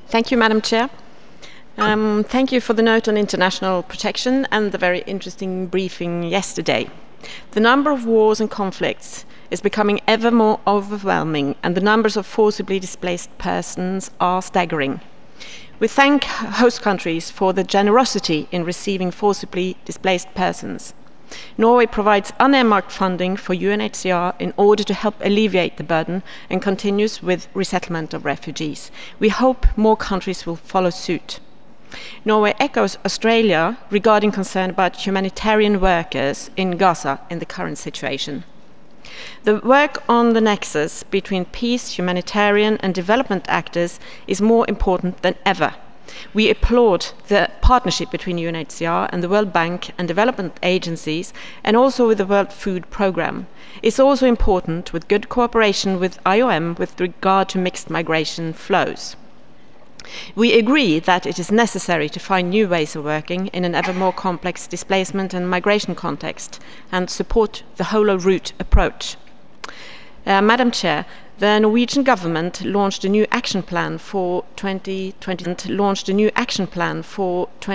Thank you, Madam Chair. Thank you for the note on international protection and the very interesting briefing yesterday. The number of wars and conflicts is becoming ever more overwhelming, and the numbers of forcibly displaced persons are staggering. We thank host countries for the generosity in receiving forcibly displaced persons. Norway provides unearmarked funding for UNHCR in order to help alleviate the burden and continues with resettlement of refugees. We hope more countries will follow suit. Norway echoes Australia regarding concern about humanitarian workers in Gaza in the current situation. The work on the nexus between peace, humanitarian and development actors is more important than ever. We applaud the partnership between UNHCR and the World Bank and development agencies, and also with the World Food Programme. It's also important with good cooperation with IOM with regard to mixed migration flows. We agree that it is necessary to find new ways of working in an ever more complex displacement and migration context and support the whole of route approach. Madam Chair, the Norwegian government launched a new action plan for 2020.